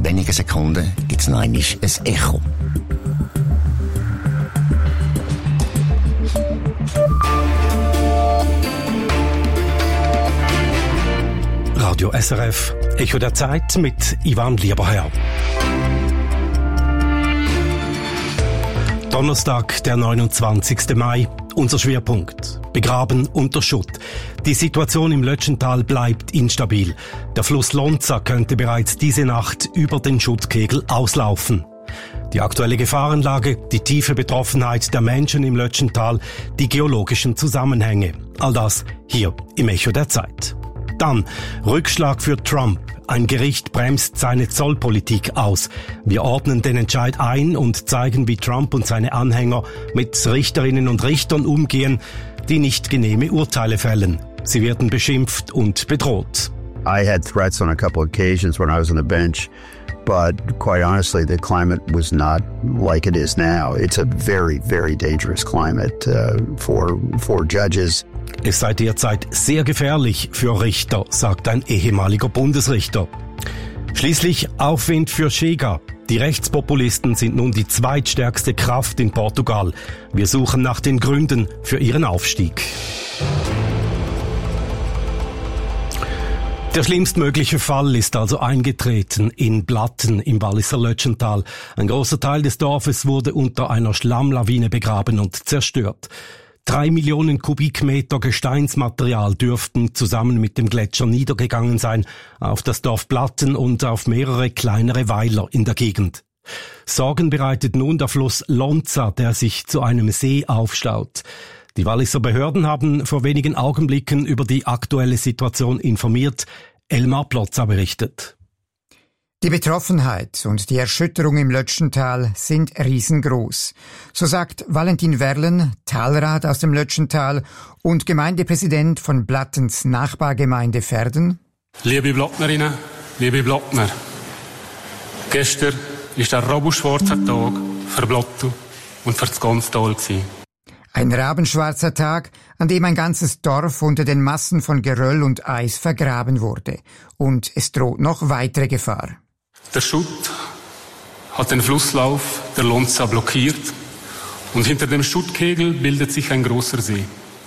wenigen Sekunden gibt es noch einmal ein Echo. Radio SRF, Echo der Zeit mit Ivan Lieberherr. Donnerstag, der 29. Mai. Unser Schwerpunkt. Begraben unter Schutt. Die Situation im Lötschental bleibt instabil. Der Fluss Lonza könnte bereits diese Nacht über den Schuttkegel auslaufen. Die aktuelle Gefahrenlage, die tiefe Betroffenheit der Menschen im Lötschental, die geologischen Zusammenhänge. All das hier im Echo der Zeit. Dann Rückschlag für Trump. Ein Gericht bremst seine Zollpolitik aus. Wir ordnen den Entscheid ein und zeigen, wie Trump und seine Anhänger mit Richterinnen und Richtern umgehen, die nicht genehme Urteile fällen. Sie werden beschimpft und bedroht. I had threats on a couple of occasions when I was on the bench, but quite honestly, the climate was not like it is now. It's a very, very dangerous climate for judges. Es sei derzeit sehr gefährlich für Richter, sagt ein ehemaliger Bundesrichter. Schließlich Aufwind für Chega. Die Rechtspopulisten sind nun die zweitstärkste Kraft in Portugal. Wir suchen nach den Gründen für ihren Aufstieg. Der schlimmstmögliche Fall ist also eingetreten in Blatten im Walliser Lötschental. Ein großer Teil des Dorfes wurde unter einer Schlammlawine begraben und zerstört. 3 Millionen Kubikmeter Gesteinsmaterial dürften zusammen mit dem Gletscher niedergegangen sein auf das Dorf Blatten und auf mehrere kleinere Weiler in der Gegend. Sorgen bereitet nun der Fluss Lonza, der sich zu einem See aufstaut. Die Walliser Behörden haben vor wenigen Augenblicken über die aktuelle Situation informiert. Elmar Plotza berichtet. Die Betroffenheit und die Erschütterung im Lötschental sind riesengroß. So sagt Valentin Werlen, Talrat aus dem Lötschental und Gemeindepräsident von Blattens Nachbargemeinde Verden. Liebe Blattnerinnen, liebe Blattner, gestern war ein rabenschwarzer Tag für Blatten und für das ganze Tal. Ein rabenschwarzer Tag, an dem ein ganzes Dorf unter den Massen von Geröll und Eis vergraben wurde. Und es droht noch weitere Gefahr. Der Schutt hat den Flusslauf der Lonza blockiert und hinter dem Schuttkegel bildet sich ein großer See.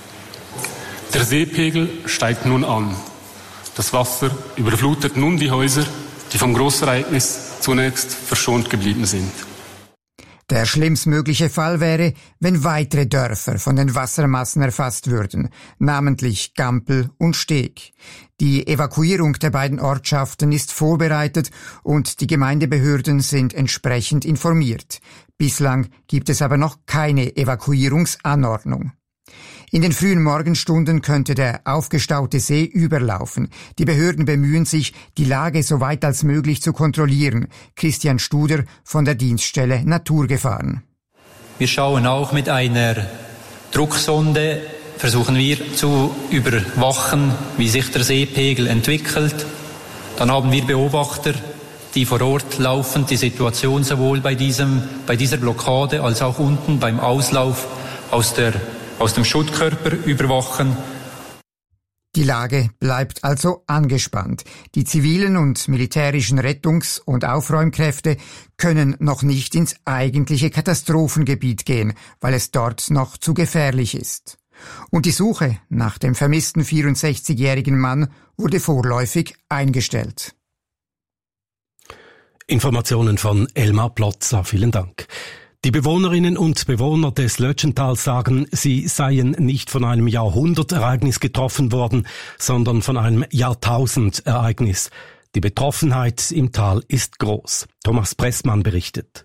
Der Seepegel steigt nun an. Das Wasser überflutet nun die Häuser, die vom Großereignis zunächst verschont geblieben sind. Der schlimmstmögliche Fall wäre, wenn weitere Dörfer von den Wassermassen erfasst würden, namentlich Gampel und Steg. Die Evakuierung der beiden Ortschaften ist vorbereitet und die Gemeindebehörden sind entsprechend informiert. Bislang gibt es aber noch keine Evakuierungsanordnung. In den frühen Morgenstunden könnte der aufgestaute See überlaufen. Die Behörden bemühen sich, die Lage so weit als möglich zu kontrollieren. Christian Studer von der Dienststelle Naturgefahren. Wir schauen auch mit einer Drucksonde, versuchen wir zu überwachen, wie sich der Seepegel entwickelt. Dann haben wir Beobachter, die vor Ort laufend die Situation sowohl bei dieser Blockade als auch unten beim Auslauf aus dem Schuttkörper überwachen. Die Lage bleibt also angespannt. Die zivilen und militärischen Rettungs- und Aufräumkräfte können noch nicht ins eigentliche Katastrophengebiet gehen, weil es dort noch zu gefährlich ist. Und die Suche nach dem vermissten 64-jährigen Mann wurde vorläufig eingestellt. Informationen von Elmar Plotza, vielen Dank. Die Bewohnerinnen und Bewohner des Lötschentals sagen, sie seien nicht von einem Jahrhundertereignis getroffen worden, sondern von einem Jahrtausendereignis. Die Betroffenheit im Tal ist groß. Thomas Pressmann berichtet.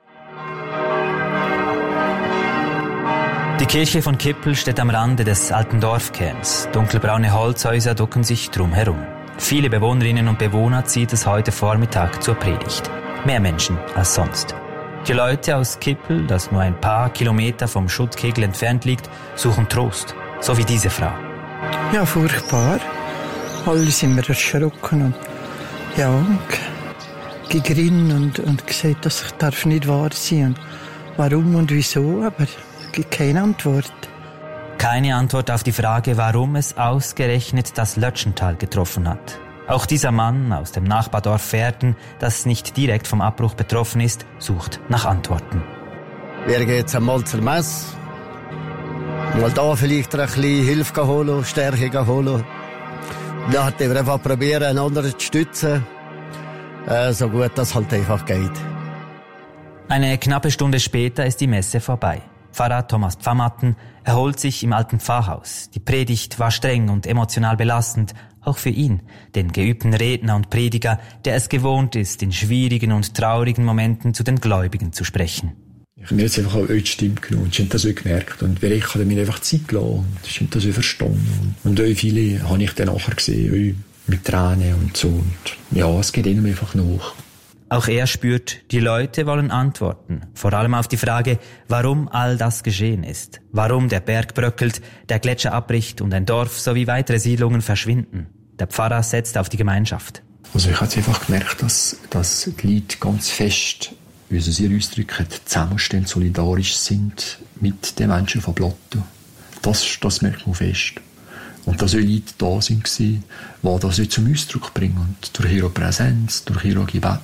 Die Kirche von Kippel steht am Rande des alten Dorfkerns. Dunkelbraune Holzhäuser ducken sich drumherum. Viele Bewohnerinnen und Bewohner zieht es heute Vormittag zur Predigt. Mehr Menschen als sonst. Die Leute aus Kippel, das nur ein paar Kilometer vom Schuttkegel entfernt liegt, suchen Trost. So wie diese Frau. Ja, furchtbar. Alle sind wir erschrocken und gegrinnt und gesagt, das darf nicht wahr sein. Und warum und wieso, aber es gibt keine Antwort. Keine Antwort auf die Frage, warum es ausgerechnet das Lötschental getroffen hat. Auch dieser Mann aus dem Nachbardorf Verden, das nicht direkt vom Abbruch betroffen ist, sucht nach Antworten. Wir gehen jetzt einmal zur Messe. Mal da vielleicht ein bisschen Hilfe holen, Stärke holen. Dann hat wir einfach probieren, einen anderen zu stützen. So gut das halt einfach geht. Eine knappe Stunde später ist die Messe vorbei. Pfarrer Thomas Pfammatten erholt sich im alten Pfarrhaus. Die Predigt war streng und emotional belastend, auch für ihn, den geübten Redner und Prediger, der es gewohnt ist, in schwierigen und traurigen Momenten zu den Gläubigen zu sprechen. Ich habe mir jetzt einfach auch die Stimme genommen und ich habe das auch gemerkt. Und ich habe mir einfach Zeit gelassen und ich habe das auch verstanden. Und auch viele habe ich dann nachher gesehen, mit Tränen und so. Und ja, es geht ihnen einfach nach. Auch er spürt, die Leute wollen Antworten. Vor allem auf die Frage, warum all das geschehen ist. Warum der Berg bröckelt, der Gletscher abbricht und ein Dorf sowie weitere Siedlungen verschwinden. Der Pfarrer setzt auf die Gemeinschaft. Also ich habe einfach gemerkt, dass die Leute ganz fest, wie sie sich ausdrücken, zusammenstehen, solidarisch sind mit den Menschen von Blatten. Das merkt man fest. Und dass auch Leute da sind, die das zum Ausdruck bringen. Und durch ihre Präsenz, durch ihr Gebet.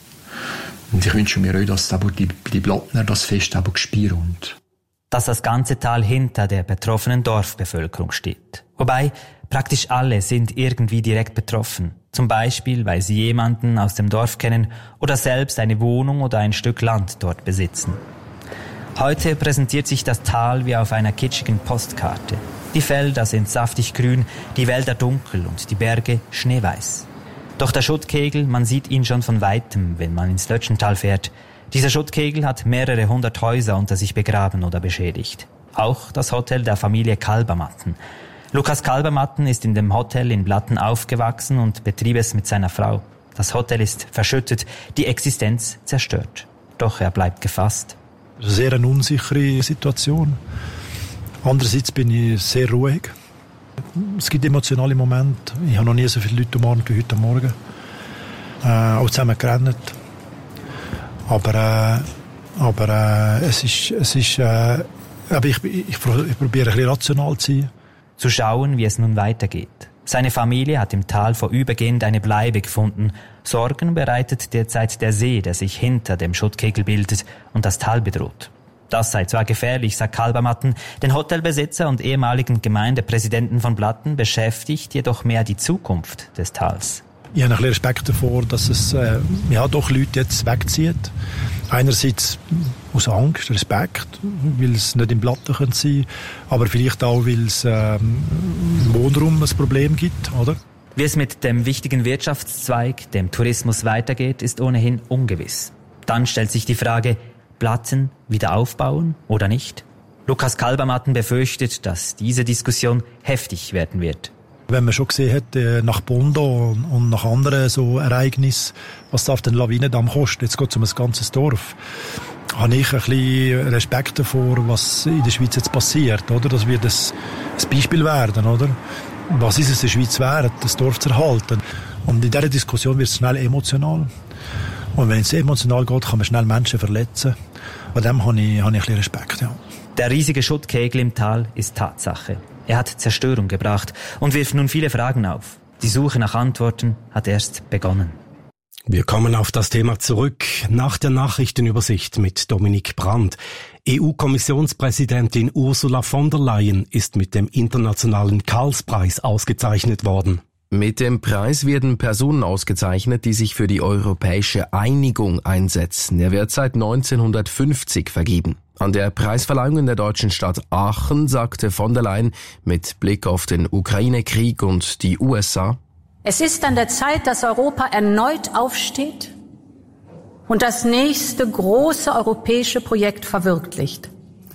Und ich wünsche mir auch, dass die Blattner das Fest aber spüren. Dass das ganze Tal hinter der betroffenen Dorfbevölkerung steht. Wobei, praktisch alle sind irgendwie direkt betroffen. Zum Beispiel, weil sie jemanden aus dem Dorf kennen oder selbst eine Wohnung oder ein Stück Land dort besitzen. Heute präsentiert sich das Tal wie auf einer kitschigen Postkarte. Die Felder sind saftig grün, die Wälder dunkel und die Berge schneeweiß. Doch der Schuttkegel, man sieht ihn schon von Weitem, wenn man ins Lötschental fährt. Dieser Schuttkegel hat mehrere 100 Häuser unter sich begraben oder beschädigt. Auch das Hotel der Familie Kalbermatten. Lukas Kalbermatten ist in dem Hotel in Blatten aufgewachsen und betrieb es mit seiner Frau. Das Hotel ist verschüttet, die Existenz zerstört. Doch er bleibt gefasst. Sehr eine unsichere Situation. Andererseits bin ich sehr ruhig. Es gibt emotionale Momente. Ich habe noch nie so viele Leute umarmt wie heute Morgen. Auch zusammen gerannt. Aber ich probiere ein bisschen rational zu sein. Zu schauen, wie es nun weitergeht. Seine Familie hat im Tal vorübergehend eine Bleibe gefunden. Sorgen bereitet derzeit der See, der sich hinter dem Schuttkegel bildet und das Tal bedroht. Das sei zwar gefährlich, sagt Kalbermatten, den Hotelbesitzer und ehemaligen Gemeindepräsidenten von Blatten beschäftigt jedoch mehr die Zukunft des Tals. Ich habe ein bisschen Respekt davor, dass es doch Leute jetzt wegzieht. Einerseits aus Angst, Respekt, weil es nicht im Blatten sein könnte, aber vielleicht auch, weil es im Wohnraum ein Problem gibt, oder? Wie es mit dem wichtigen Wirtschaftszweig, dem Tourismus, weitergeht, ist ohnehin ungewiss. Dann stellt sich die Frage, Blatten wieder aufbauen oder nicht? Lukas Kalbermatten befürchtet, dass diese Diskussion heftig werden wird. Wenn man schon gesehen hat, nach Bondo und nach anderen so Ereignissen, was darf den Lawinendamm kosten, jetzt geht es um ein ganzes Dorf, habe ich ein bisschen Respekt davor, was in der Schweiz jetzt passiert, oder? Das wird ein Beispiel werden, oder? Was ist es der Schweiz wert, das Dorf zu erhalten? Und in dieser Diskussion wird es schnell emotional. Und wenn es emotional geht, kann man schnell Menschen verletzen. Bei dem habe ich ein bisschen Respekt, ja. Der riesige Schuttkegel im Tal ist Tatsache. Er hat Zerstörung gebracht und wirft nun viele Fragen auf. Die Suche nach Antworten hat erst begonnen. Wir kommen auf das Thema zurück nach der Nachrichtenübersicht mit Dominik Brandt. EU-Kommissionspräsidentin Ursula von der Leyen ist mit dem internationalen Karlspreis ausgezeichnet worden. Mit dem Preis werden Personen ausgezeichnet, die sich für die europäische Einigung einsetzen. Er wird seit 1950 vergeben. An der Preisverleihung in der deutschen Stadt Aachen sagte von der Leyen mit Blick auf den Ukraine-Krieg und die USA: Es ist an der Zeit, dass Europa erneut aufsteht und das nächste große europäische Projekt verwirklicht.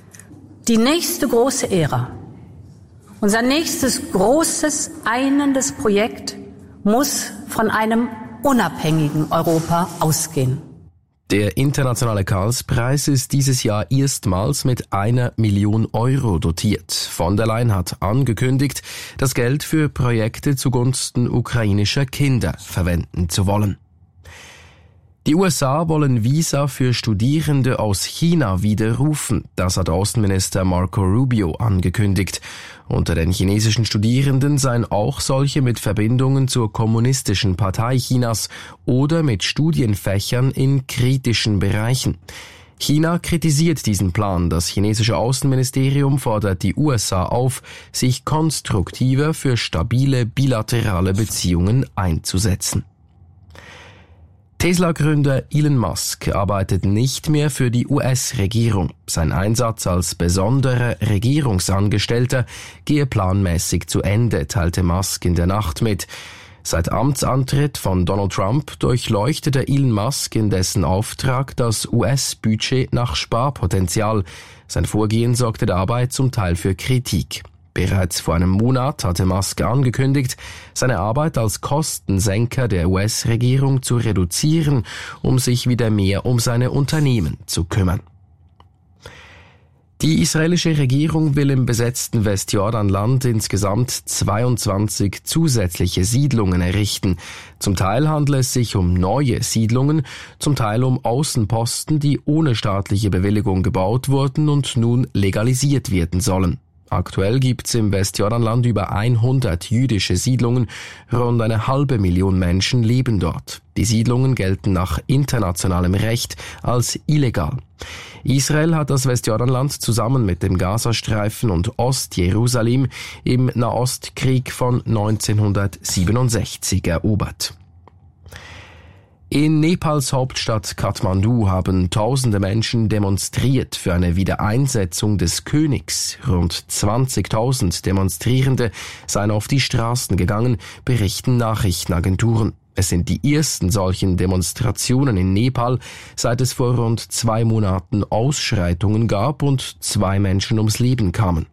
Die nächste große Ära. Unser nächstes großes, einendes Projekt muss von einem unabhängigen Europa ausgehen. Der internationale Karlspreis ist dieses Jahr erstmals mit 1 Million Euro dotiert. Von der Leyen hat angekündigt, das Geld für Projekte zugunsten ukrainischer Kinder verwenden zu wollen. Die USA wollen Visa für Studierende aus China widerrufen. Das hat Außenminister Marco Rubio angekündigt. Unter den chinesischen Studierenden seien auch solche mit Verbindungen zur Kommunistischen Partei Chinas oder mit Studienfächern in kritischen Bereichen. China kritisiert diesen Plan. Das chinesische Außenministerium fordert die USA auf, sich konstruktiver für stabile bilaterale Beziehungen einzusetzen. Tesla-Gründer Elon Musk arbeitet nicht mehr für die US-Regierung. Sein Einsatz als besonderer Regierungsangestellter gehe planmäßig zu Ende, teilte Musk in der Nacht mit. Seit Amtsantritt von Donald Trump durchleuchtete Elon Musk in dessen Auftrag das US-Budget nach Sparpotenzial. Sein Vorgehen sorgte dabei zum Teil für Kritik. Bereits vor einem Monat hatte Musk angekündigt, seine Arbeit als Kostensenker der US-Regierung zu reduzieren, um sich wieder mehr um seine Unternehmen zu kümmern. Die israelische Regierung will im besetzten Westjordanland insgesamt 22 zusätzliche Siedlungen errichten. Zum Teil handelt es sich um neue Siedlungen, zum Teil um Außenposten, die ohne staatliche Bewilligung gebaut wurden und nun legalisiert werden sollen. Aktuell gibt's im Westjordanland über 100 jüdische Siedlungen, rund 500.000 Menschen leben dort. Die Siedlungen gelten nach internationalem Recht als illegal. Israel hat das Westjordanland zusammen mit dem Gazastreifen und Ostjerusalem im Nahostkrieg von 1967 erobert. In Nepals Hauptstadt Kathmandu haben tausende Menschen demonstriert für eine Wiedereinsetzung des Königs. Rund 20.000 Demonstrierende seien auf die Straßen gegangen, berichten Nachrichtenagenturen. Es sind die ersten solchen Demonstrationen in Nepal, seit es vor rund 2 Monaten Ausschreitungen gab und 2 Menschen ums Leben kamen.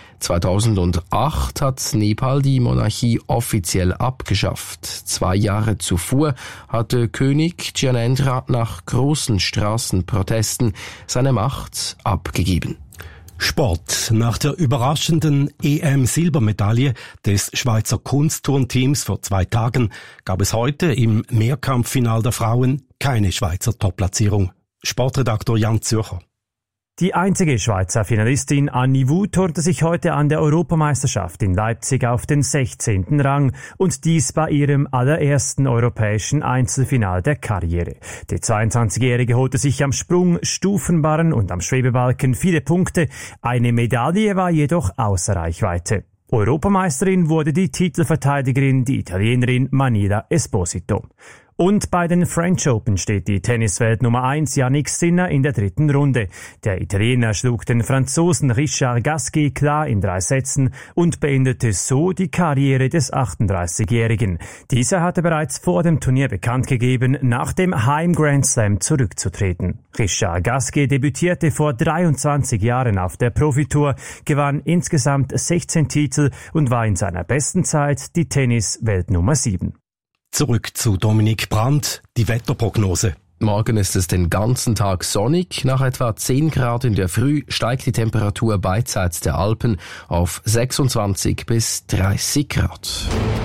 2008 hat Nepal die Monarchie offiziell abgeschafft. 2 Jahre zuvor hatte König Gyanendra nach großen Straßenprotesten seine Macht abgegeben. Sport. Nach der überraschenden EM-Silbermedaille des Schweizer Kunstturnteams vor 2 Tagen gab es heute im Mehrkampffinal der Frauen keine Schweizer Topplatzierung. Sportredaktor Jan Zürcher. Die einzige Schweizer Finalistin Annie Wu turnte sich heute an der Europameisterschaft in Leipzig auf den 16. Rang und dies bei ihrem allerersten europäischen Einzelfinal der Karriere. Die 22-Jährige holte sich am Sprung, Stufenbarren und am Schwebebalken viele Punkte. Eine Medaille war jedoch außer Reichweite. Europameisterin wurde die Titelverteidigerin, die Italienerin Manila Esposito. Und bei den French Open steht die Tenniswelt Nummer 1 Jannik Sinner in der 3. Runde. Der Italiener schlug den Franzosen Richard Gasquet klar in 3 Sätzen und beendete so die Karriere des 38-Jährigen. Dieser hatte bereits vor dem Turnier bekannt gegeben, nach dem Heim Grand Slam zurückzutreten. Richard Gasquet debütierte vor 23 Jahren auf der Profitour, gewann insgesamt 16 Titel und war in seiner besten Zeit die Tenniswelt Nummer 7. Zurück zu Dominik Brandt, die Wetterprognose. Morgen ist es den ganzen Tag sonnig. Nach etwa 10 Grad in der Früh steigt die Temperatur beidseits der Alpen auf 26 bis 30 Grad.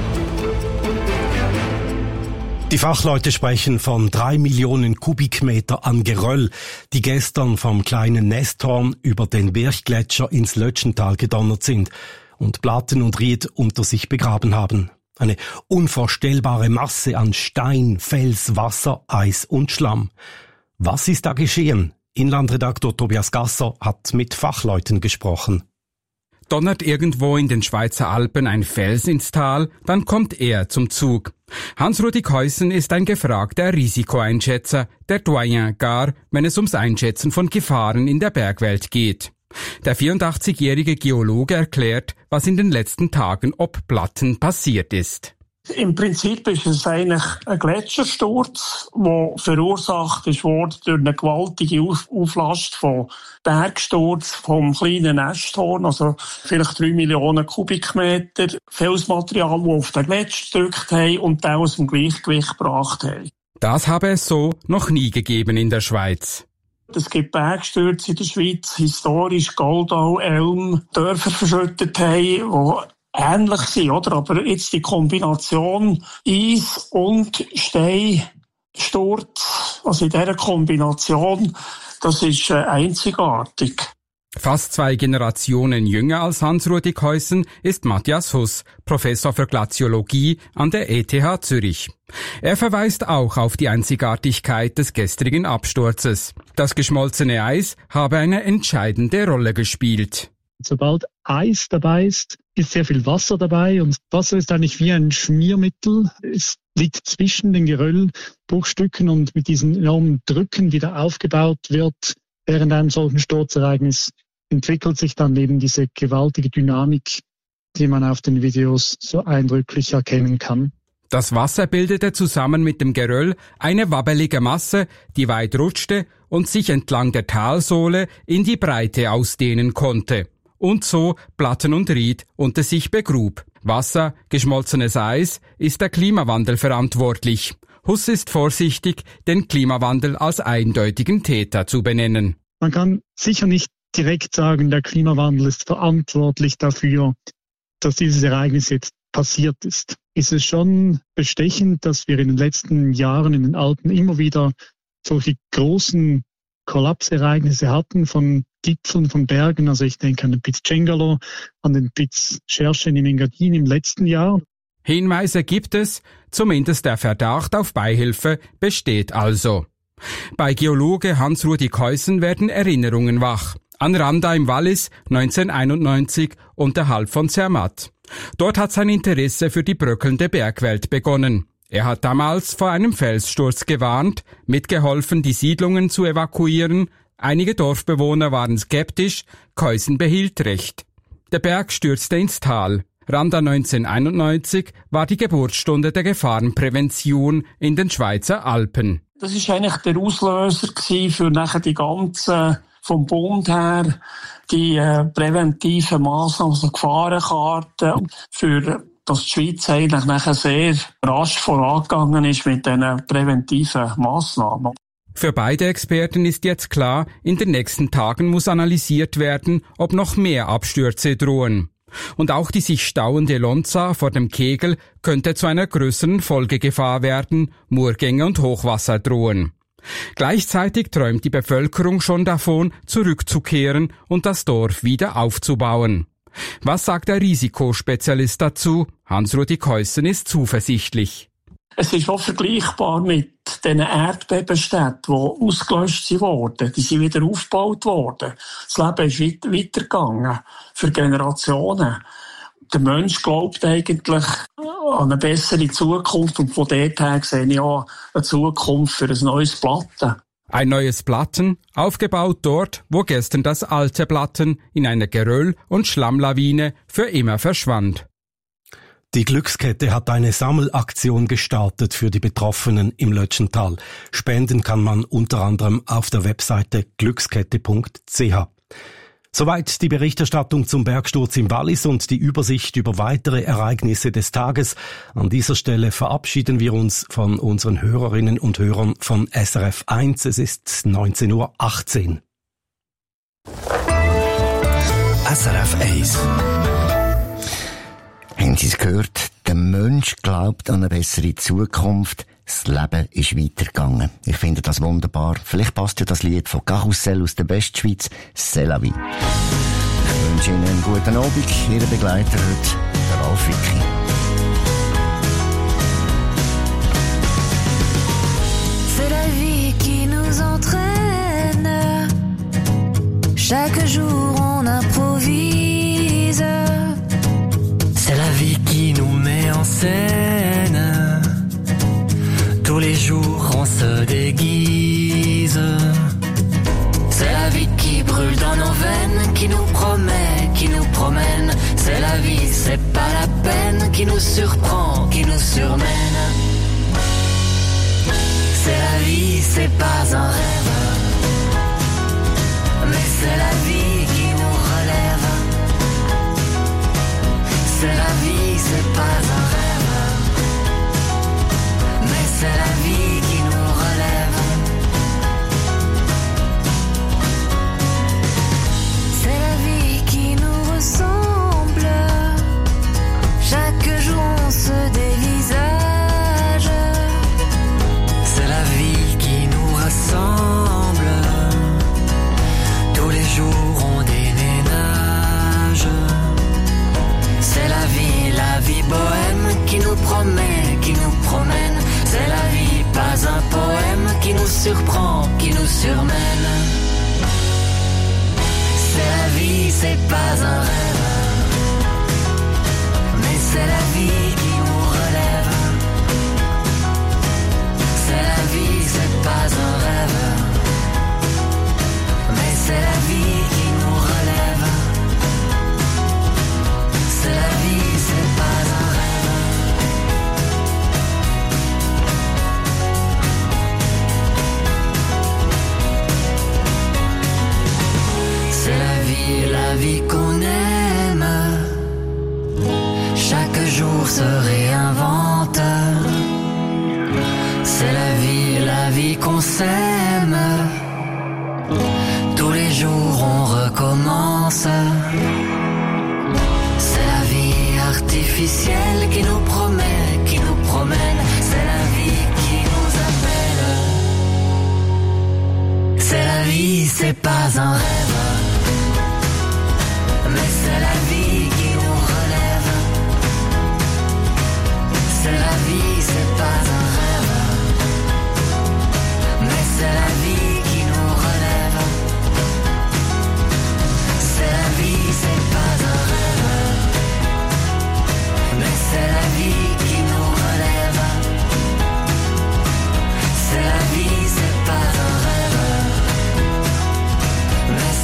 Die Fachleute sprechen von 3 Millionen Kubikmeter an Geröll, die gestern vom kleinen Nesthorn über den Birchgletscher ins Lötschental gedonnert sind und Platten und Ried unter sich begraben haben. Eine unvorstellbare Masse an Stein, Fels, Wasser, Eis und Schlamm. Was ist da geschehen? Inlandredaktor Tobias Gasser hat mit Fachleuten gesprochen. Donnert irgendwo in den Schweizer Alpen ein Fels ins Tal, dann kommt er zum Zug. Hans-Rudi Keusen ist ein gefragter Risikoeinschätzer, der Doyen gar, wenn es ums Einschätzen von Gefahren in der Bergwelt geht. Der 84-jährige Geologe erklärt, was in den letzten Tagen ob Platten passiert ist. Im Prinzip ist es eigentlich ein Gletschersturz, der verursacht wurde durch eine gewaltige Auflast von Bergsturz vom kleinen Nesthorn, also vielleicht 3 Millionen Kubikmeter Felsmaterial, das auf den Gletscher gedrückt haben und den aus dem Gleichgewicht gebracht haben. Das habe es so noch nie gegeben in der Schweiz. Es gibt Bergstürze in der Schweiz, historisch Goldau, Elm, Dörfer verschüttet haben, die ähnlich sind, oder? Aber jetzt die Kombination Eis und Steinsturz Also in dieser Kombination, das ist einzigartig. Fast 2 Generationen jünger als Hans-Rudi Keussen ist Matthias Huss, Professor für Glaziologie an der ETH Zürich. Er verweist auch auf die Einzigartigkeit des gestrigen Absturzes. Das geschmolzene Eis habe eine entscheidende Rolle gespielt. Sobald Eis dabei ist sehr viel Wasser dabei und Wasser ist eigentlich wie ein Schmiermittel. Es liegt zwischen den Geröllbruchstücken und mit diesen enormen Drücken wieder aufgebaut wird während einem solchen Sturzereignis, entwickelt sich dann eben diese gewaltige Dynamik, die man auf den Videos so eindrücklich erkennen kann. Das Wasser bildete zusammen mit dem Geröll eine wabbelige Masse, die weit rutschte und sich entlang der Talsohle in die Breite ausdehnen konnte und so Platten und Ried unter sich begrub. Wasser, geschmolzenes Eis, ist der Klimawandel verantwortlich. Huss ist vorsichtig, den Klimawandel als eindeutigen Täter zu benennen. Man kann sicher nicht direkt sagen, der Klimawandel ist verantwortlich dafür, dass dieses Ereignis jetzt passiert ist. Ist es schon bestechend, dass wir in den letzten Jahren in den Alpen immer wieder solche großen Kollapsereignisse hatten von Gipfeln, von Bergen. Also ich denke an den Piz Cengalo, an den Piz Scherchen im Engadin im letzten Jahr. Hinweise gibt es, zumindest der Verdacht auf Beihilfe besteht also. Bei Geologe Hans-Rudi Keussen werden Erinnerungen wach. An Randa im Wallis 1991 unterhalb von Zermatt. Dort hat sein Interesse für die bröckelnde Bergwelt begonnen. Er hat damals vor einem Felssturz gewarnt, mitgeholfen, die Siedlungen zu evakuieren. Einige Dorfbewohner waren skeptisch, Keussen behielt recht. Der Berg stürzte ins Tal. Randa 1991 war die Geburtsstunde der Gefahrenprävention in den Schweizer Alpen. Das ist eigentlich der Auslöser für nachher die ganzen, vom Bund her, die präventiven Massnahmen, also Gefahrenkarten, für dass die Schweiz eigentlich nachher sehr rasch vorangegangen ist mit diesen präventiven Massnahmen. Für beide Experten ist jetzt klar, in den nächsten Tagen muss analysiert werden, ob noch mehr Abstürze drohen. Und auch die sich stauende Lonza vor dem Kegel könnte zu einer größeren Folgegefahr werden, Murgänge und Hochwasser drohen. Gleichzeitig träumt die Bevölkerung schon davon, zurückzukehren und das Dorf wieder aufzubauen. Was sagt der Risikospezialist dazu? Hans-Rudi Keussen ist zuversichtlich. Es ist auch vergleichbar mit den Erdbebenstädten, die ausgelöscht wurden. Die sind wieder aufgebaut worden. Das Leben ist weitergegangen für Generationen. Der Mensch glaubt eigentlich an eine bessere Zukunft und von dort her sehe ich auch eine Zukunft für ein neues Platten. Ein neues Platten, aufgebaut dort, wo gestern das alte Platten in einer Geröll- und Schlammlawine für immer verschwand. Die Glückskette hat eine Sammelaktion gestartet für die Betroffenen im Lötschental. Spenden kann man unter anderem auf der Webseite glückskette.ch. Soweit die Berichterstattung zum Bergsturz im Wallis und die Übersicht über weitere Ereignisse des Tages. An dieser Stelle verabschieden wir uns von unseren Hörerinnen und Hörern von SRF 1. Es ist 19:18 Uhr. SRF 1. Haben Sie es gehört? Der Mensch glaubt an eine bessere Zukunft. Das Leben ist weitergegangen. Ich finde das wunderbar. Vielleicht passt ja das Lied von Karussell aus der Westschweiz, C'est la vie. Ich wünsche Ihnen einen guten Abend. Ihr Begleiter heute, der Ralf Wicki. C'est la vie qui nous entraîne. Chaque jour on improvise. C'est la vie qui nous met en scène. Tous les jours on se déguise. C'est la vie qui brûle dans nos veines, qui nous promet, qui nous promène. C'est la vie, c'est pas la peine, qui nous surprend, qui nous surmène. C'est la vie, c'est pas un rêve, mais c'est la vie qui nous relève. C'est la vie, c'est pas un rêve, mais c'est la vie qui nous relève. C'est la vie qui nous ressemble. Chaque jour on se dévisage. C'est la vie qui nous surprend, qui nous surmène. C'est la vie, c'est pas un rêve, mais c'est la vie qui nous relève. C'est la vie, c'est pas un rêve, mais c'est la vie qui nous relève. C'est la vie, c'est pas un rêve. C'est la vie qu'on aime. Chaque jour se réinvente. C'est la vie qu'on s'aime. Tous les jours on recommence. C'est la vie artificielle qui nous promet, qui nous promène. C'est la vie qui nous appelle. C'est la vie, c'est pas un rêve, mais c'est la vie qui nous relève. C'est la vie, c'est pas un rêve, mais c'est la vie qui nous relève. C'est la vie, c'est pas un rêve, mais c'est la vie qui nous relève. C'est la vie, c'est pas un rêve, mais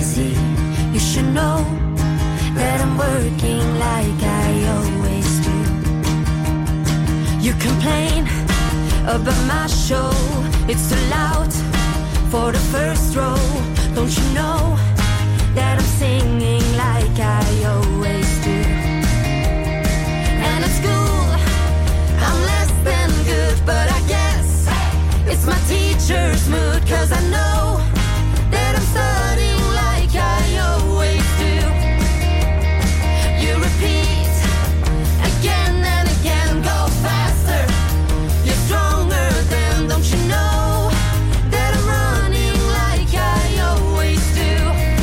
easy. You should know that I'm working like I always do. You complain about my show, it's too loud for the first row. Don't you know that I'm singing like I always do? And at school, I'm less than good, but I guess it's my teacher's mood, 'cause I know that I'm studying like I always do. You repeat again and again, go faster, you're stronger than, don't you know that I'm running like I always do?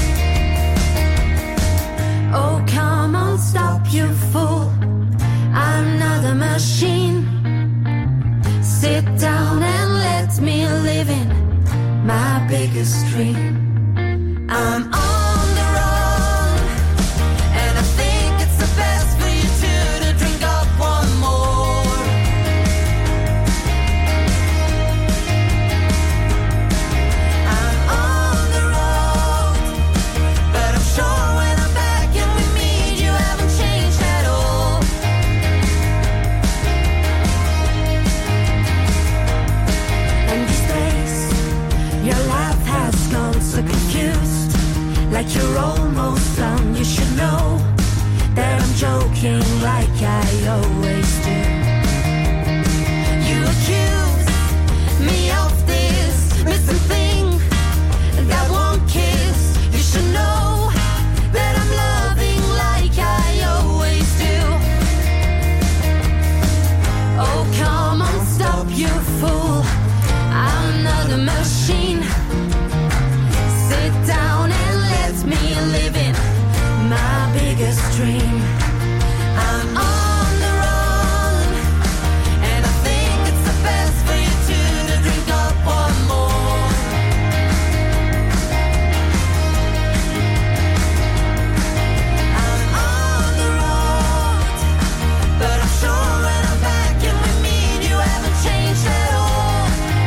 Oh, come on, stop, you fool, I'm not a machine. Sit down and let me live in my biggest dream. I'm on the run, and I think it's the best for you two to drink up one more. I'm on the road, but I'm sure when I'm back and we meet, you haven't changed at all. And these days, your life has gone so confused, like you're almost done. You should know that I'm joking like I always do. You accuse me of this missing thing, that one kiss. You should know that I'm loving like I always do. Oh, come on, stop, you fool, I'm not a machine. Sit down and let me live in my biggest dream. I'm on the run, and I think it's the best for you two to drink up one more. I'm on the road, but I'm sure when I'm back and we meet, you haven't changed at all.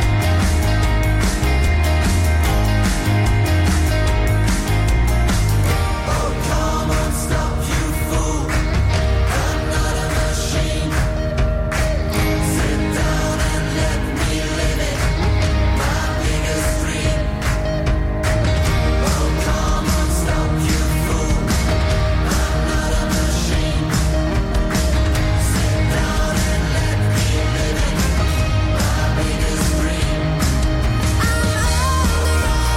Oh, come on, stop, you fool, I'm not a machine. Sit down and let me live it, my biggest dream. Oh, come on, stop, you fool, I'm not a machine. Sit down and let me live it, my biggest dream. I'm on the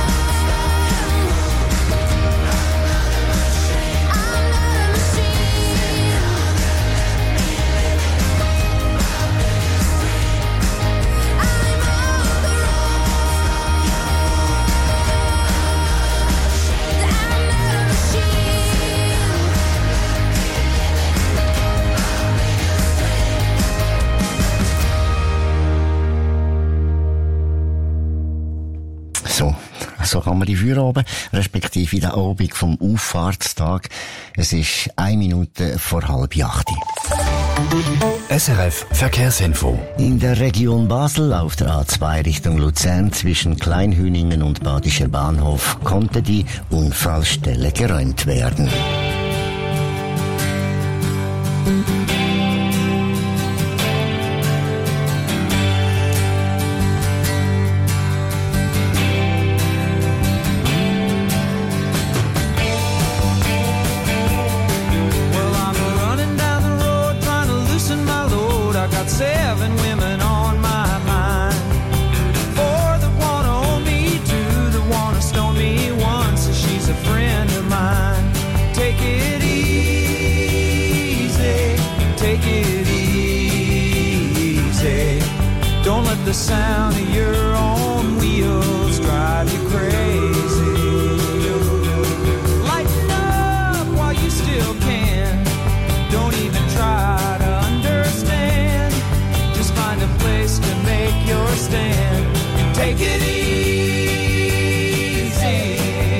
So kann man die Feierabend, respektive den Abend vom Auffahrtstag. Es ist 1 Minute vor 7:30. SRF Verkehrsinfo. In der Region Basel auf der A2 Richtung Luzern zwischen Kleinhüningen und Badischer Bahnhof konnte die Unfallstelle geräumt werden. Well, I'm running down the road trying to loosen my load. I got 7 women on my mind. 4 that wanna own me, 2 that wanna stone me, 1 says she's a friend of mine. Take it easy, take it easy. Don't let the sound of your own wheels drive you crazy. Lighten up while you still can. Don't even try to understand. Just find a place to make your stand. And take it easy.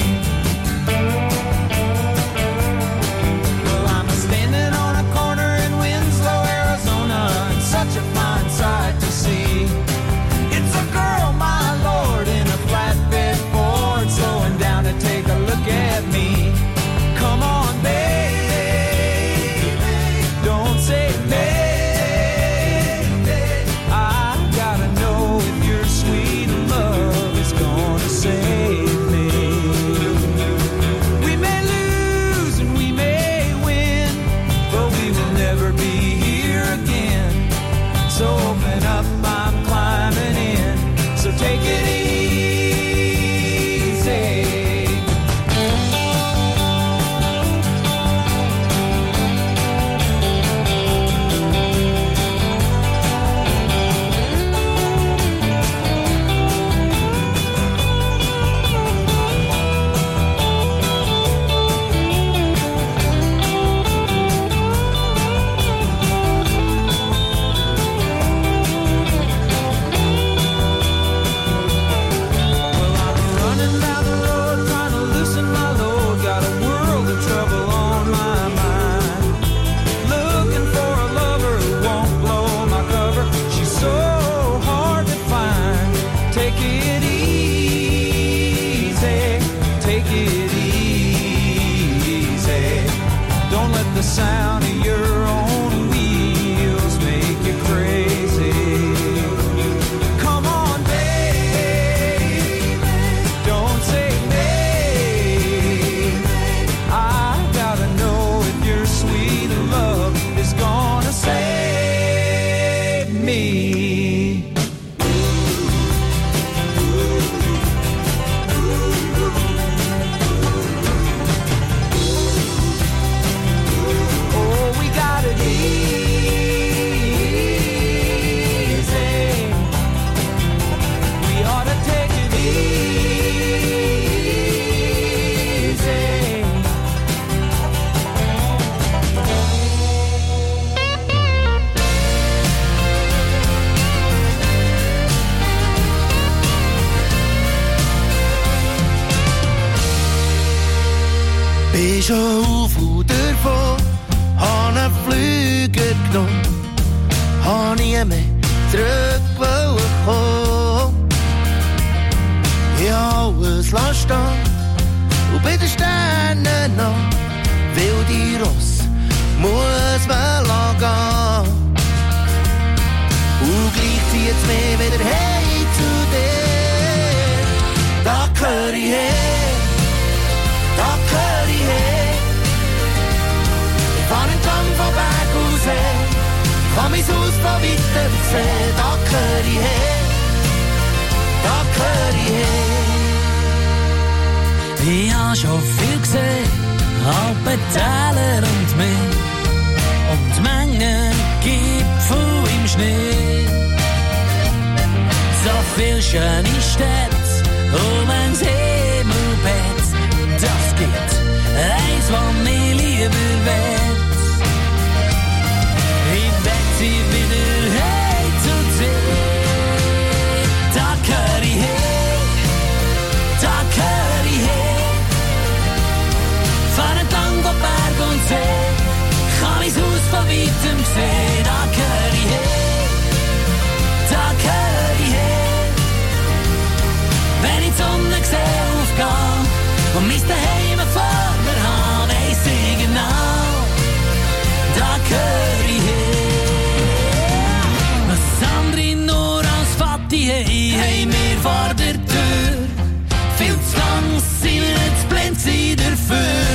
Well, I'm standing on a corner in Winslow, Arizona, and such a fine sight to see. It's a sound of your own wheels make you crazy. Come on, baby, don't say maybe. I gotta know if your sweet love is gonna save me. Bin schon auf und davon, hab einen Flüger genommen, hab nie mehr zurück kommen. Ich hab alles lassen stehen und bei den Sternen noch, weil die Ross muss man gehen. Und gleich zieht's mich wieder heim zu dir. Da gehör ich her, da gehör ich her. Ich fahr entlang von Berg und See, kann mein Haus von weitem sehen. Da gehör ich her, da gehör ich her. Ich hab schon viel gesehen, Alpen, Täler und Meer und Mengen Gipfel im Schnee. So viel schöne Städte um ins Himmelbett, das gibt eins, was mir lieber wird. Ich werd sie wieder heim zu dir. Da gehör ich her, da gehör ich her. Fahr entlang von Berg und See, kann mein Haus von weitem sehen. Da gehör ich her, da gehör ich her. Wenn ich die Sonne sehe aufgehen und mein Daheim vor mir habe, weiss ich genau, da gehör ich her. Was andere nur als Fatti haben wir vor der Tür, viel zu lang sind zu blind sind dafür.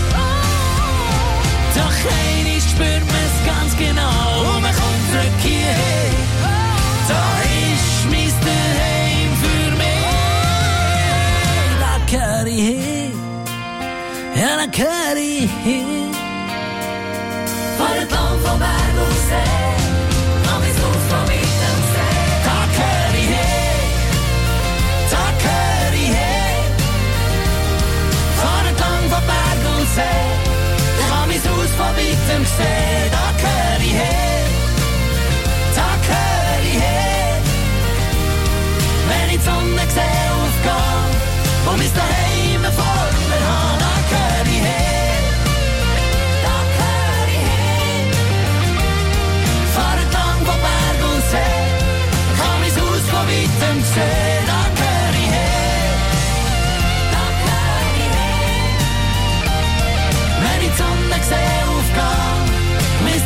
Doch einmal spürt man's ganz genau und man kommt zurück hierher. Da ist mein Daheim für mich. Da gehör ich her, ja da gehör ich her. Vor dem Land von Berg und See, an mein Haus von weitem See. Da gehör ich her, da gehör ich her. Vor dem Land von Berg und See, kann mein Haus von weitem sehen. Da gehör ich her, da gehör ich her. Wenn ich die Sonne sehe aufgehen und mein Daheim vor mir habe, da gehör ich her, da gehör ich her. Fahr entlang von Berg und See, kann mein Haus von weitem sehen. Da gehör ich her, da gehör ich her. Wenn ich die Sonne sehe aufgehen, mein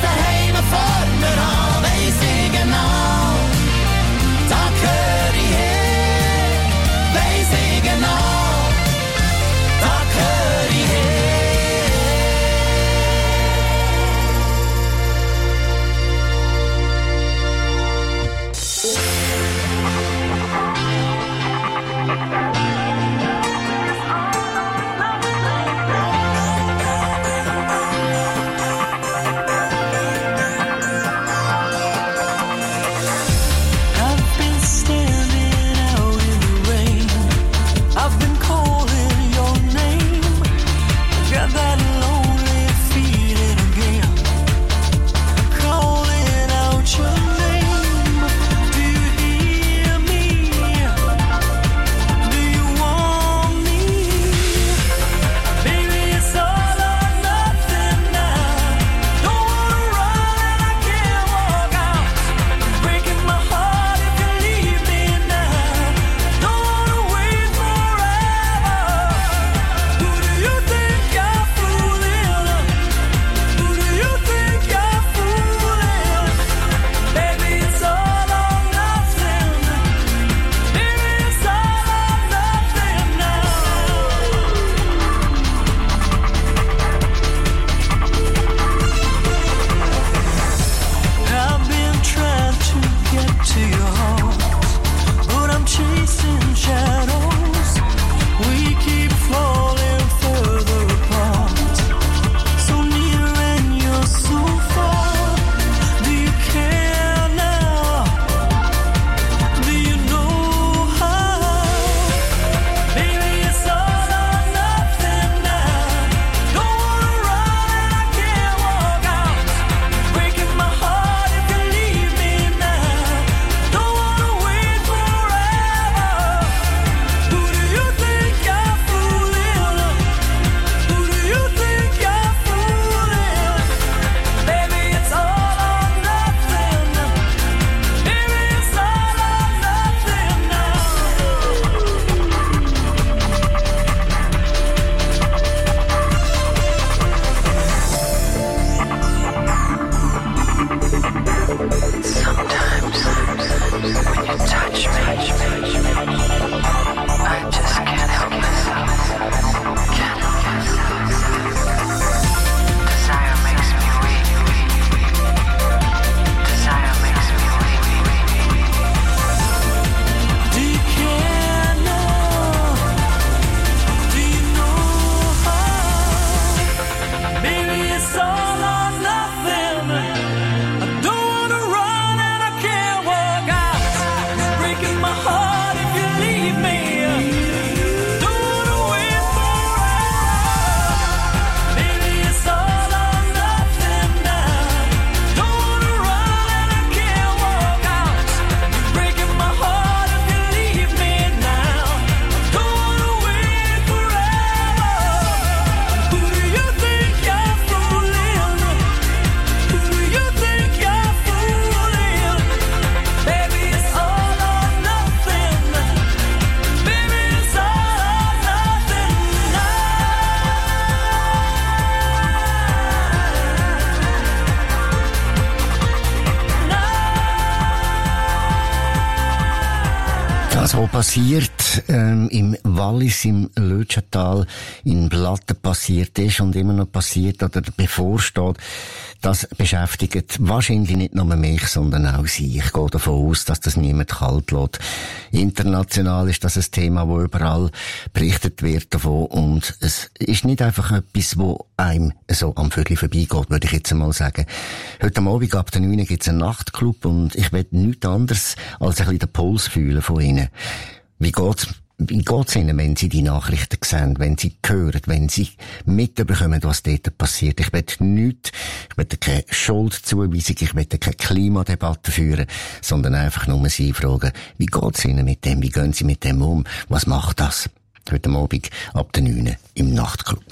Was auch passiert im Wallis, im Lötschental, in Blatten passiert ist und immer noch passiert oder bevorsteht, das beschäftigt wahrscheinlich nicht nur mich, sondern auch Sie. Ich gehe davon aus, dass das niemand kalt lässt. International ist das ein Thema, wo überall berichtet wird davon und es ist nicht einfach etwas, wo einem so am Viertel vorbeigeht, würde ich jetzt einmal sagen. Heute Abend ab der 9 gibt es einen Nachtclub und ich will nichts anderes als ein bisschen den Puls fühlen von Ihnen. Wie geht's Ihnen, wenn Sie die Nachrichten sehen, wenn Sie hören, wenn Sie mitbekommen, was dort passiert? Ich will nichts, ich will keine Schuldzuweisung, ich will keine Klimadebatte führen, sondern einfach nur Sie fragen, wie geht's Ihnen mit dem, wie gehen Sie mit dem um, was macht das? Heute Abend ab der 9 im Nachtclub.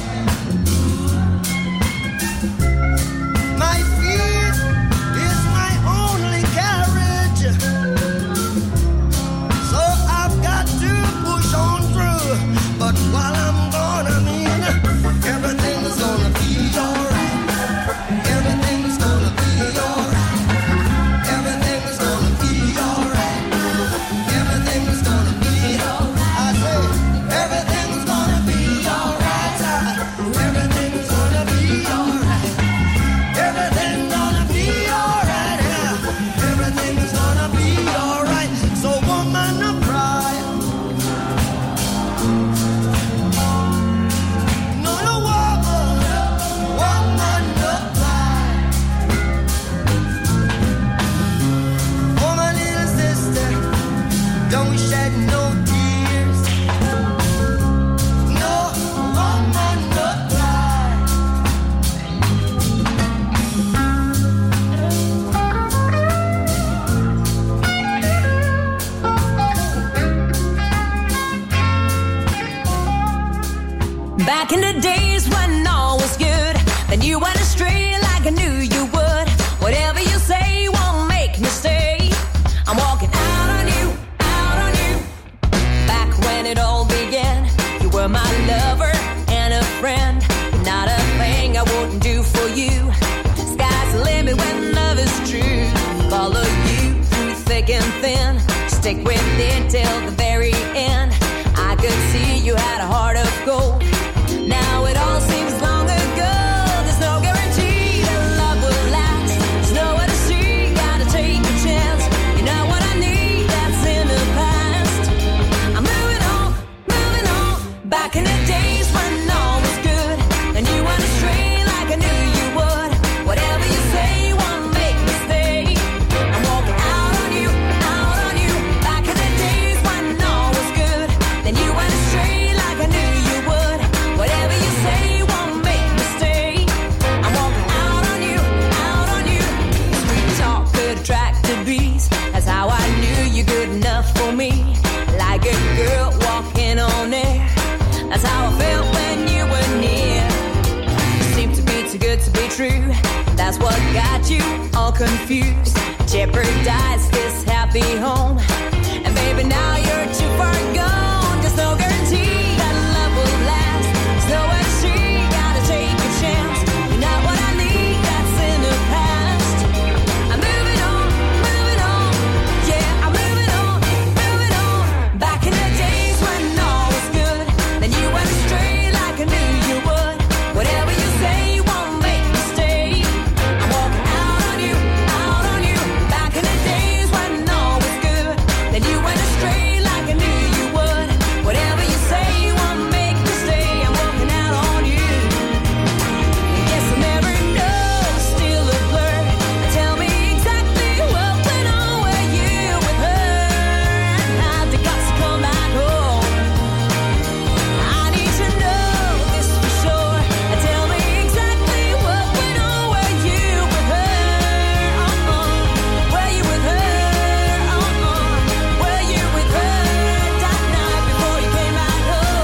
My feet is my and thin. Stick with it till the very end. I could see you had a heart of gold. Now it all seems long ago. There's no guarantee that love will last. There's nowhere to see, gotta take a chance. You know what I need, that's in the past. I'm moving on, back in the days when all was good. And you went astray like I knew you would. Whatever you say won't make me stay. I'm walking out on you, back in the days when all was good. Then you went astray like I knew you would. Whatever you say won't make me stay. I'm walking out on you. Sweet talk could attract the bees. That's how I knew you're good enough for me. Like a girl walking on air. That's how I felt when you were near. You seemed to be too good to be true. That's what got you all confused. Jeopardized this happy home. And baby, now you're too far gone. There's no guarantee that love will last. There's nowhere to see, gotta take a chance. You're not what I need, that's in the past. I'm moving on, yeah, I'm moving on. Back in the days when all was good. Then you went astray like I knew you would. Whatever you say won't make me stay. I'm walking out on you. Back in the days when all was good. Then you went astray like I knew you would. Whatever you say won't make me stay. I'm walking out on you. Guess I never know, still a blur. Tell me exactly what went on. Were you with her? And had the guts to come back home. I need to know this for sure. Tell me exactly what went on. Were you with her? Were you with her? Were you with her that night before you came back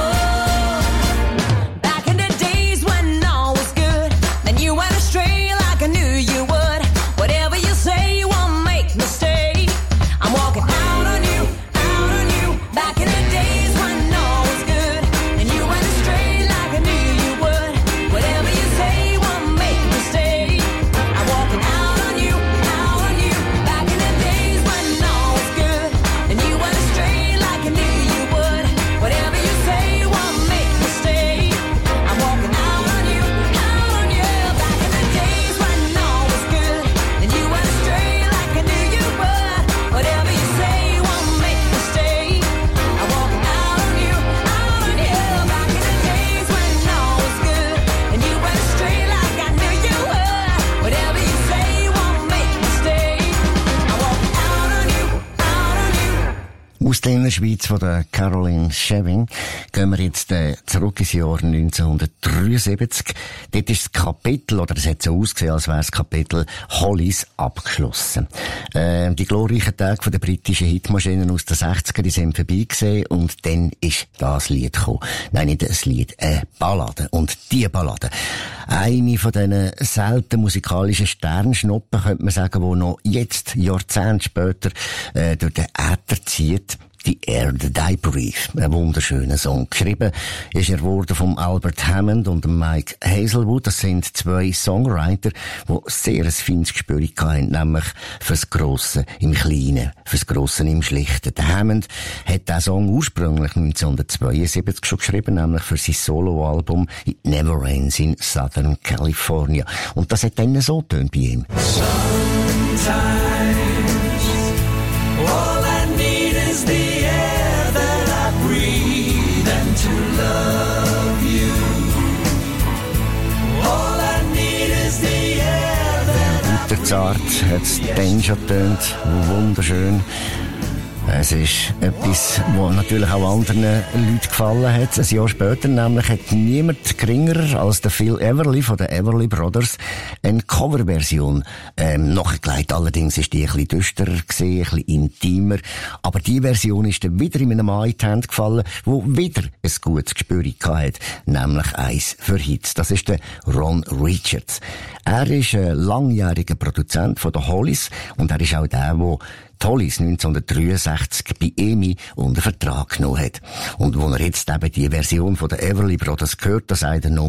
home? Back in the days when all was good. Then you went astray like I knew you would. Whatever you say won't make me stay. I'm walking out on you. Back in the days when all was good. And you went astray like I knew you would. Whatever you say won't make me stay. I'm walking out on you. Back in the days when all was good. And you went astray like I knew you would. Whatever you say won't make me stay. I'm walking out on you. Back in the days when all was good. And you went astray like I knew you would. Whatever you say won't make me stay. I'm walking out on you. Back in the days when all was good. And you went astray like I knew you would. Whatever you say won't make me stay. I'm walking out on you. Aus der Innerschweiz von der Caroline Sheving gehen wir jetzt zurück ins Jahr 1973. Dort ist das Kapitel, oder es hat so ausgesehen, als wäre das Kapitel Hollies abgeschlossen. Die glorreichen Tage von der britischen Hitmaschinen aus den 60er, die sind vorbei gewesen, und dann ist das Lied gekommen. Nein, nicht das Lied, eine Ballade. Und die Ballade, eine von diesen seltenen musikalischen Sternschnuppen, könnte man sagen, die noch jetzt, Jahrzehnte später, durch den Äther zieht. The Air That I Breathe. Ein wunderschöner Song. Geschrieben ist er worden vom Albert Hammond und dem Mike Hazelwood. Das sind zwei Songwriter, die sehr ein feines Gespür hatten, nämlich fürs Grosse im Kleinen, fürs Grosse im Schlichten. Der Hammond hat diesen Song ursprünglich 1972 schon geschrieben, nämlich für sein Soloalbum It Never Ends in Southern California. Und das hat dann so getönt bei ihm. Sometimes all I need is the air that I breathe and to love you. All I need is the air that I Der Zart hat es dann schon getönt, wunderschön. Es ist etwas, was natürlich auch anderen Leuten gefallen hat. Ein Jahr später nämlich hat niemand geringerer als der Phil Everly von den Everly Brothers eine Coverversion nachgelegt. Allerdings ist die ein bisschen düsterer gewesen, ein bisschen intimer. Aber die Version ist dann wieder in einem Mann in die Hände gefallen, wo wieder ein gutes Gespür hatte, nämlich eins für Hits. Das ist der Ron Richards. Er ist ein langjähriger Produzent von den Hollies und er ist auch der die Hollies 1963 bei EMI unter Vertrag genommen hat. Und wo er jetzt eben die Version von den Everly Brothers gehört, da sagt er nur,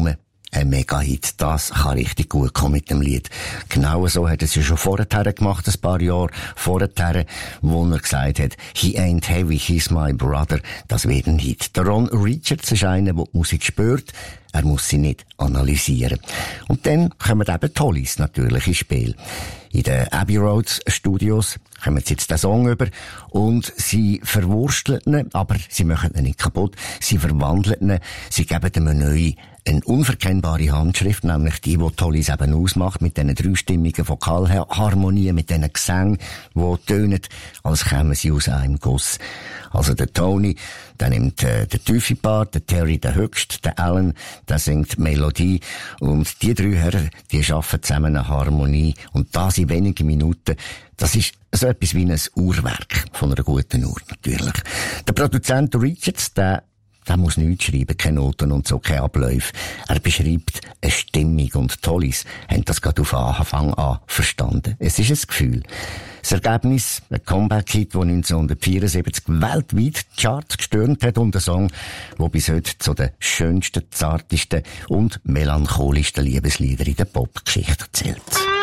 ein Mega-Hit. Das kann richtig gut kommen mit dem Lied. Genau so hat er es ja schon vorher gemacht, ein paar Jahre vorher, wo er gesagt hat, «He ain't heavy, he's my brother». Das wird ein Hit. Der Ron Richards ist einer, der die Musik spürt. Er muss sie nicht analysieren. Und dann kommen eben Tollies natürlich ins Spiel. In den Abbey Road Studios kommen sie jetzt den Song über und sie verwursteln ihn, aber sie machen ihn nicht kaputt. Sie verwandeln ihn, sie geben ihm eine unverkennbare Handschrift, nämlich die Tollies eben ausmacht, mit diesen dreistimmigen Vokalharmonien, mit diesen Gesängen, die tönen, als kämen sie aus einem Guss. Also der Tony, der nimmt den tiefen Part, der Terry den höchsten, der Alan, der singt Melodie und die drei Herren, die schaffen zusammen eine Harmonie und das in wenigen Minuten. Das ist so etwas wie ein Uhrwerk von einer guten Uhr, natürlich. Der Produzent Richards, der muss nichts schreiben, keine Noten und so, keine Abläufe. Er beschreibt eine Stimmung und Tollies haben das gerade auf Anfang an verstanden. Es ist ein Gefühl. Das Ergebnis, ein Comeback-Hit, der 1974 weltweit die Charts gestürmt hat und ein Song, der bis heute zu den schönsten, zartesten und melancholischsten Liebeslieder in der Popgeschichte zählt.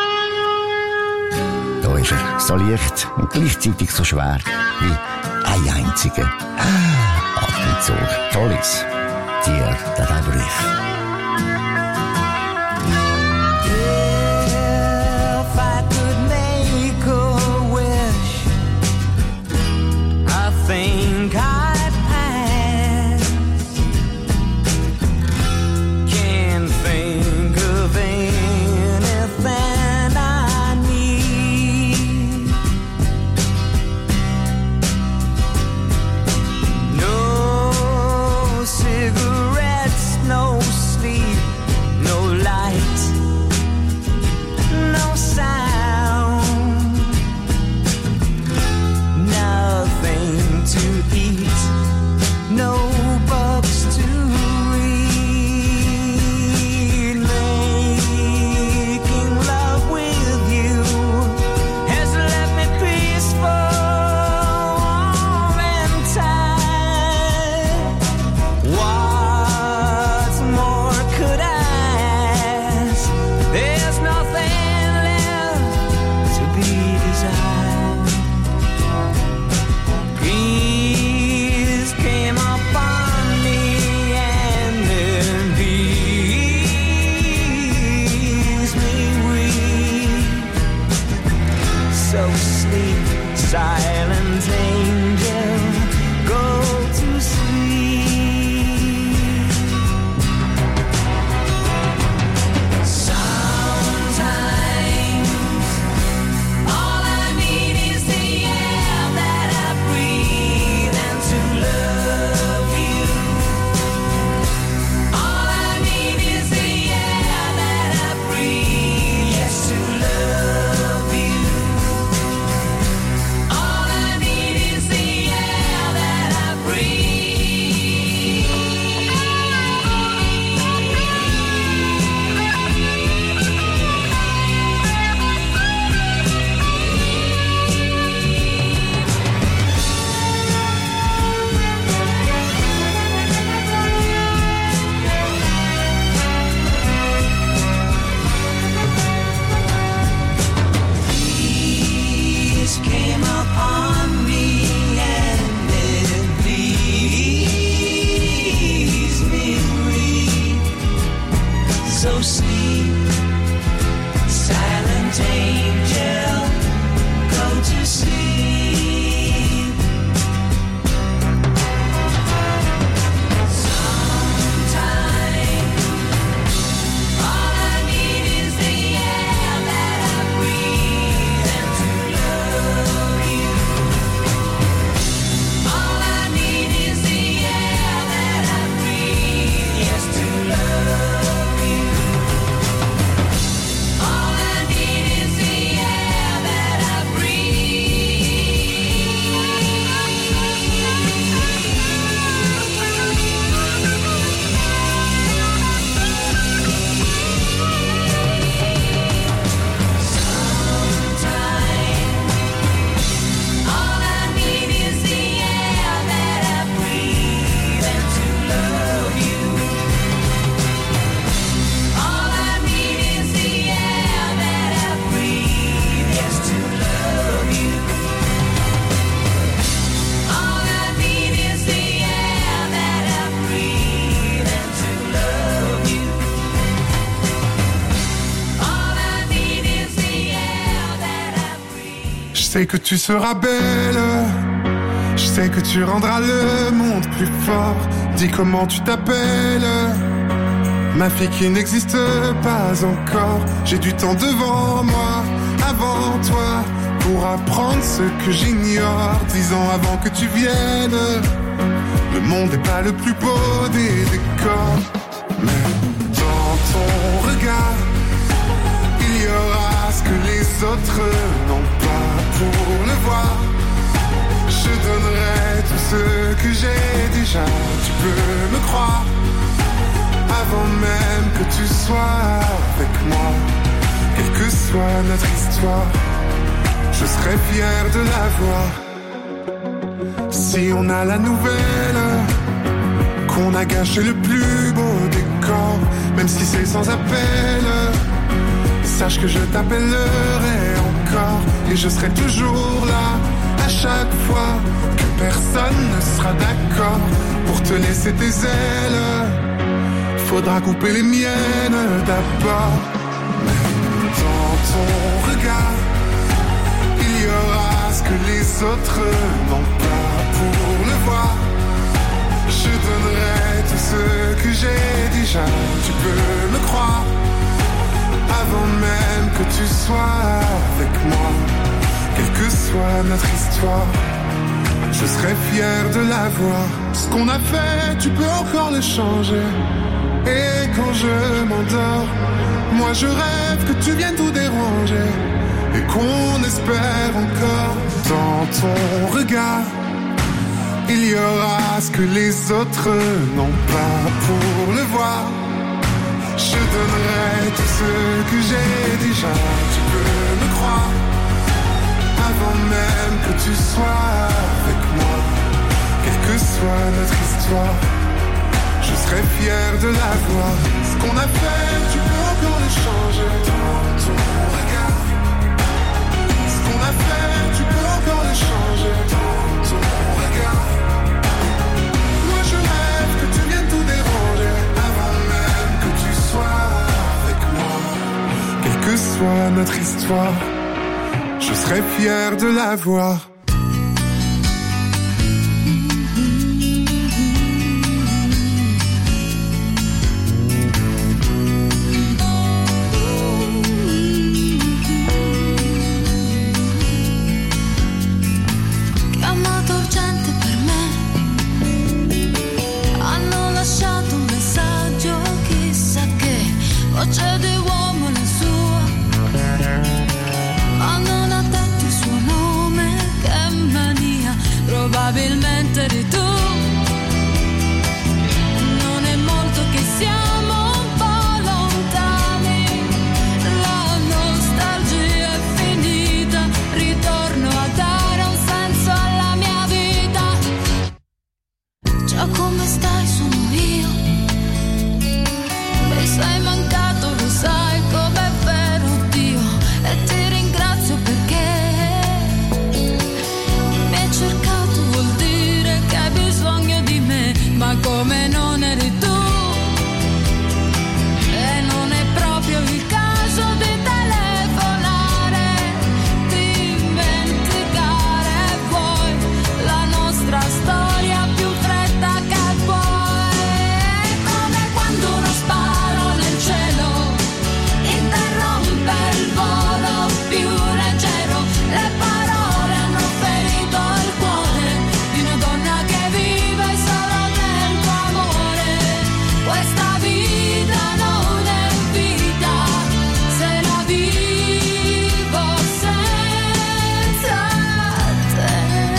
Da ist er, so leicht und gleichzeitig so schwer wie ein einziger Atemzug. Tollies, Dear That I Breathe. If I could make a wish, I think I'd pass. Can't think of anything I need. No cigarettes, no sleep, no light, no sound, nothing to eat, no books to read. Making love with you has left me peaceful, warm and tight. What more could I ask? There's nothing left to be desired. Peace came upon me and then peace me weak. So sleep, silent angel, go to sleep. Sometimes all I need is the air that I breathe and to love you. All I need is the air that I breathe, yes, to love you. All I need is the sais que tu seras belle, je sais que tu rendras le monde plus fort. Dis comment tu t'appelles, ma fille qui n'existe pas encore. J'ai du temps devant moi, avant toi, pour apprendre ce que j'ignore. 10 ans avant que tu viennes, le monde n'est pas le plus beau des décors. Mais dans ton regard, il y aura ce que les autres n'ont pas. Pour le voir, je donnerai tout ce que j'ai déjà. Tu peux me croire, avant même que tu sois avec moi. Quelle que soit notre histoire, je serai fier de la voir. Si on a la nouvelle qu'on a gâché le plus beau décor, même si c'est sans appel, sache que je t'appellerai encore. Et je serai toujours là, à chaque fois que personne ne sera d'accord pour te laisser tes ailes. Faudra couper les miennes d'abord. Mais dans ton regard, il y aura ce que les autres n'ont pas. Pour le voir, je donnerai tout ce que j'ai déjà. Tu peux me croire, avant même que tu sois avec moi. Quelle que soit notre histoire, je serai fier de la voir. Ce qu'on a fait, tu peux encore le changer. Et quand je m'endors, moi je rêve que tu viennes tout déranger. Et qu'on espère encore. Dans ton regard, il y aura ce que les autres n'ont pas. Pour le voir, je donnerai tout ce que j'ai déjà. Tu peux me croire, avant même que tu sois avec moi. Quelle que soit notre histoire, je serai fier de la voir. Ce qu'on a fait, tu peux encore le changer. Dans ton regard, ce qu'on a fait, tu peux encore le changer. Dans ton regard, moi je rêve que tu viennes tout déranger. Avant même que tu sois avec moi. Quelle que soit notre histoire, je serai fier de la voir. C'è di uomo la sua, ma non ha detto il suo nome, che mania, probabilmente eri tu. Non è molto che siamo un po' lontani, la nostalgia è finita, ritorno a dare un senso alla mia vita. Già come stai sono io, mi sei mancato, lo sai com'è vero Dio, e ti ringrazio perché mi hai cercato, vuol dire che hai bisogno di me, ma come non eri tu, e non è proprio il caso di telefonare, dimenticare vuoi la nostra storia più fredda che vuoi, come quando uno sparo nel cielo interrompe il volo più leggero, le parole hanno ferito il cuore di una donna che vive solo nel tuo amore. Questa vita non è vita se la vivo senza te.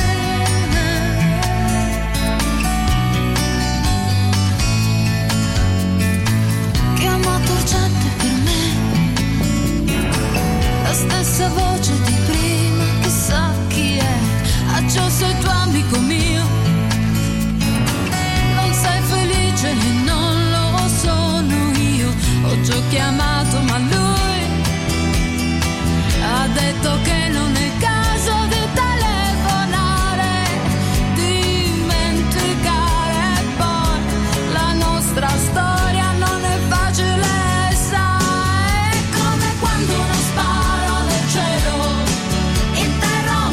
Chiamato urgente per me, la stessa voce di prima, chissà chi è, accioso il tuo amico mio. Non sei felice e non lo sono io, ho già chiamato ma lui ha detto che non è caso di telefonare, dimenticare poi la nostra storia non è facile, sai, come quando uno sparo nel cielo interrompe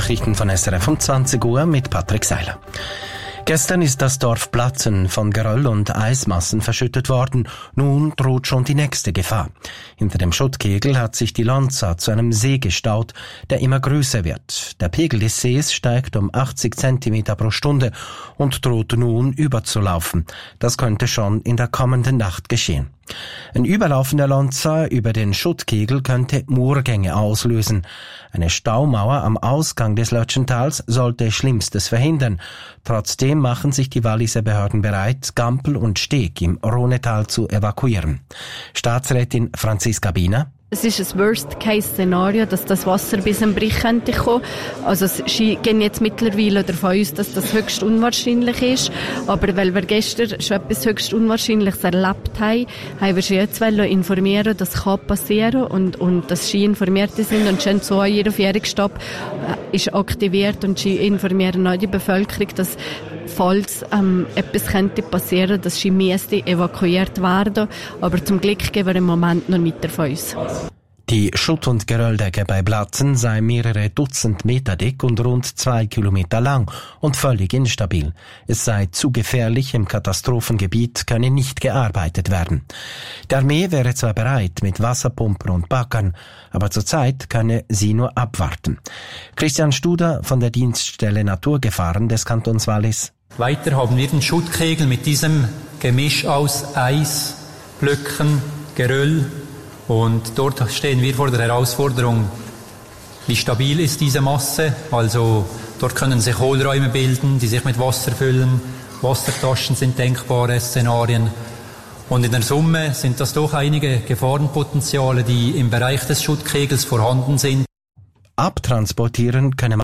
Nachrichten von SRF um 20 Uhr mit Patrick Seiler. Gestern ist das Dorf Platzen von Geröll und Eismassen verschüttet worden. Nun droht schon die nächste Gefahr. Hinter dem Schuttkegel hat sich die Lonza zu einem See gestaut, der immer größer wird. Der Pegel des Sees steigt um 80 Zentimeter pro Stunde und droht nun überzulaufen. Das könnte schon in der kommenden Nacht geschehen. Ein Überlaufen der Lonza über den Schuttkegel könnte Murgänge auslösen. Eine Staumauer am Ausgang des Lötschentals sollte Schlimmstes verhindern. Trotzdem machen sich die Walliser Behörden bereit, Gampel und Steg im Rhonetal zu evakuieren. Staatsrätin Franziska Biener: Es ist ein Worst-Case-Szenario, dass das Wasser bis zum Brich könnte kommen. Also sie gehen jetzt mittlerweile davon aus, dass das höchst unwahrscheinlich ist. Aber weil wir gestern schon etwas höchst Unwahrscheinliches erlebt haben, haben wir sie jetzt informieren, das kann passieren und dass sie informiert sind. Und schon so ein Aufjährungsstab ist aktiviert und sie informieren auch die Bevölkerung, dass falls etwas könnte passieren, dass sie müsste evakuiert werden. Aber zum Glück gehen wir im Moment noch nicht davon aus. Die Schutt- und Gerölldecke bei Platzen sei mehrere Dutzend Meter dick und rund 2 Kilometer lang und völlig instabil. Es sei zu gefährlich, im Katastrophengebiet könne nicht gearbeitet werden. Die Armee wäre zwar bereit mit Wasserpumpen und Baggern, aber zurzeit könne sie nur abwarten. Christian Studer von der Dienststelle Naturgefahren des Kantons Wallis: Weiter haben wir den Schuttkegel mit diesem Gemisch aus Eis, Blöcken, Geröll. Und dort stehen wir vor der Herausforderung, wie stabil ist diese Masse? Also dort können sich Hohlräume bilden, die sich mit Wasser füllen. Wassertaschen sind denkbare Szenarien. Und in der Summe sind das doch einige Gefahrenpotenziale, die im Bereich des Schuttkegels vorhanden sind. Abtransportieren könne